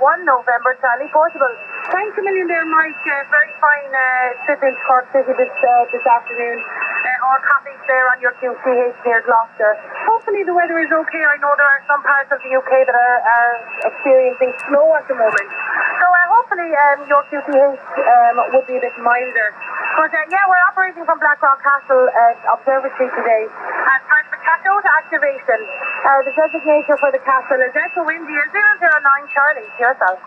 1 November, Charlie Portable. Thanks a million there, Mike. Very fine trip into Cork City this afternoon. Our copies there on your QCH near Gloucester. Hopefully the weather is okay. I know there are some parts of the UK that are experiencing snow at the moment. So hopefully your QCH would be a bit milder. But we're operating from Blackrock Castle Observatory today as part of the Cashota activation. The designator for the castle is Echo India 009 Charlie. Yourself.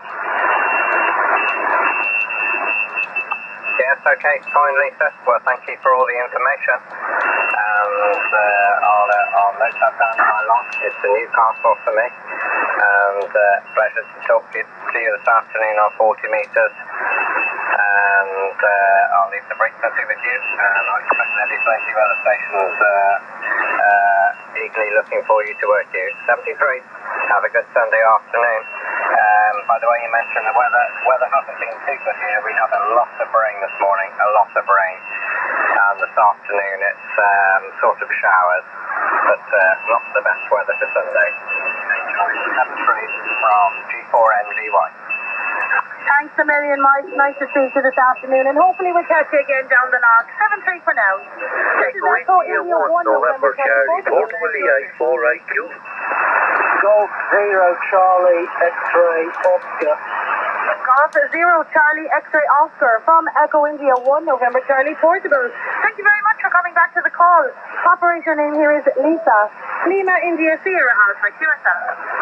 Yes, okay, fine, Lisa. Well, thank you for all the information. And I'll note that down in my log. It's a new castle for me. And pleasure to talk to you this afternoon on 40 metres. And I'll leave the frequency with you. And I expect there'll be plenty of other stations eagerly looking for you to work you. 73. Have a good Sunday afternoon. By the way, you mentioned the weather. Weather hasn't been too good here. We had a lot of rain this morning, a lot of rain. And this afternoon it's sort of showers, but not the best weather for Sunday. 73 from G4NGY. Thanks a million, Mike. Nice to see you this afternoon, and hopefully we'll catch you again down the log. 7-3 for now. This is Echo India 1 November Charlie. Portable 848Q. Golf 0 Charlie X-ray Oscar. Golf 0 Charlie X-ray Oscar from Echo India 1 November Charlie Portable. Thank you very much for coming back to the call. Operator name here is Lisa. Lima India Sierra Alpha. QSL.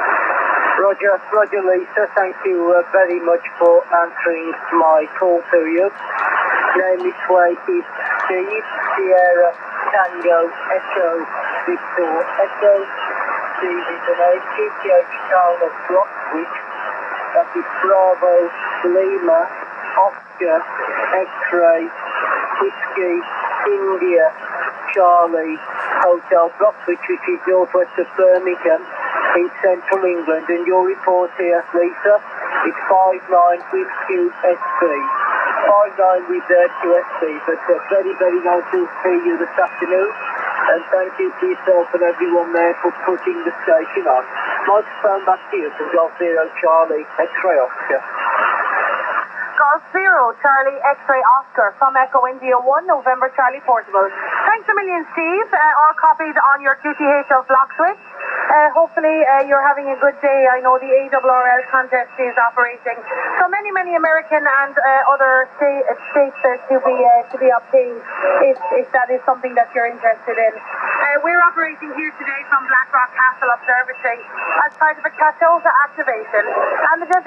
Roger Lisa, thank you very much for answering my call to you. Name this way is Steve, Sierra, Tango, Echo, Victor, Echo. Steve is an QTH town of Bloxwich. That is Bravo, Lima, Oscar, X-ray, Whiskey, India, Charlie, Hotel Bloxwich, which is northwest of Birmingham in central England. And your report here, Lisa, is 59 with QSB. 59 with QSB. But very, very nice to see you this afternoon. And thank you to yourself and everyone there for putting the station on. Microphone back to you from Golf 0 Charlie X-ray Oscar. Golf 0 Charlie X-ray Oscar from Echo India 1 November Charlie Portable. Thanks a million, Steve. All copied on your QTH of Bloxwich. Hopefully you're having a good day. I know the ARRL contest is operating. So many American and other states to be obtained if that is something that you're interested in. We're operating here today from Blackrock Castle Observatory as part of a Cashota activation. And the